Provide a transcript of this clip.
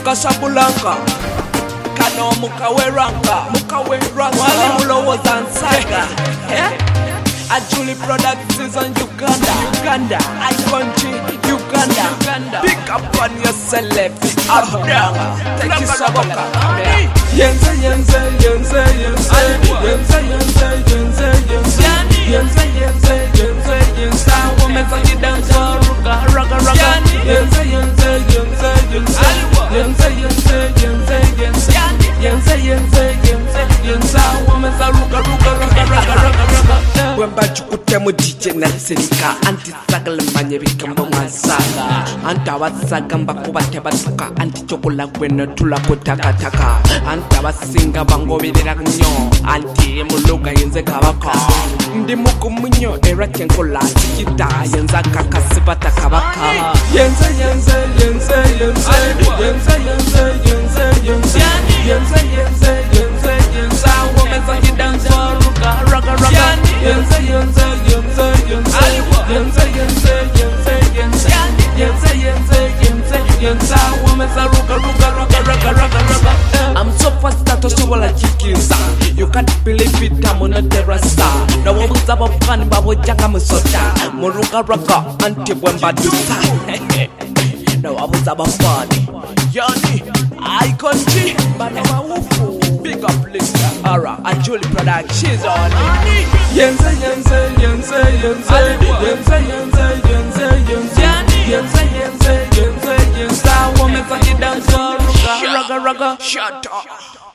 Casablanca Kano mukaweranga Wali mulowoza nsaga Ajuli Products is on Uganda Icon G, Uganda Pick up on yourself Abdanga Take you saboka Yenze Women for the dance Raga Wemba chukutemu DJ naliserika Anti-sagal manye bikambo masaga Anta wasaga mbakuba tebatuka Anti-chokola gweno tula kutakataka Anta wasinga bango vidira nyo Anti muluga yenze kabaka Ndi muku munyo era chenkola Chikita yenza kakasibata kabaka Yenze Women for the dance Raga I'm so fast that I show like chickens. You can't believe it, I'm on a terrace. Now I was about fun, Babo Jagamusota, Moruka Raka, Anti-Wemba Dusa. Now I was about fun. Yanni, Icon G, Banama Big up Lisa, Ara, and Julie Product, she's on. Yenze, woman for the dance, raga, shut up.